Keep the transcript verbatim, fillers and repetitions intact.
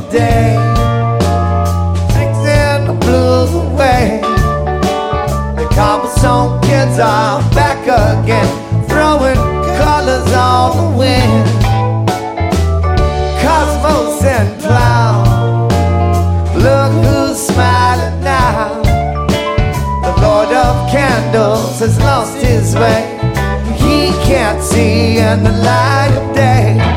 day, mixing the blues away. The cobblestone kids are back again, throwing colors on the wind. Cosmos and clown, look who's smiling now. The Lord of Candles has lost his way. He can't see in the light of day.